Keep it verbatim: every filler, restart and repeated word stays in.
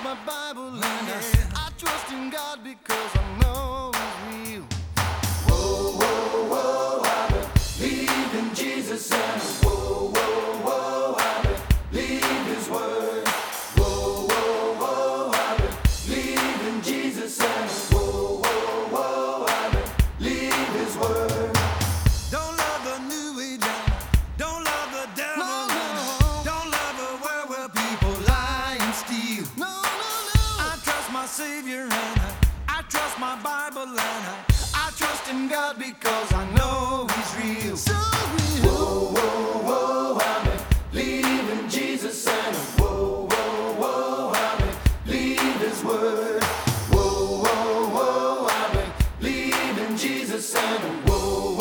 my Bible and I, I trust in God because I know He's real. Whoa, whoa, whoa, I believe in Jesus and whoa, whoa, whoa, I believe His word. Whoa, whoa, whoa, I believe in Jesus and whoa, whoa, whoa, I believe His word. Don't love the new age and don't love the devil. No, and no. Don't love a world where people lie and steal. No, no, no. I trust my Savior and I, I trust my Bible and I, I trust in God because I know He's real. So real. Whoa, whoa, whoa, I believe in Jesus and whoa, whoa, whoa, I believe His word. Whoa, whoa, whoa, I believe in Jesus and whoa.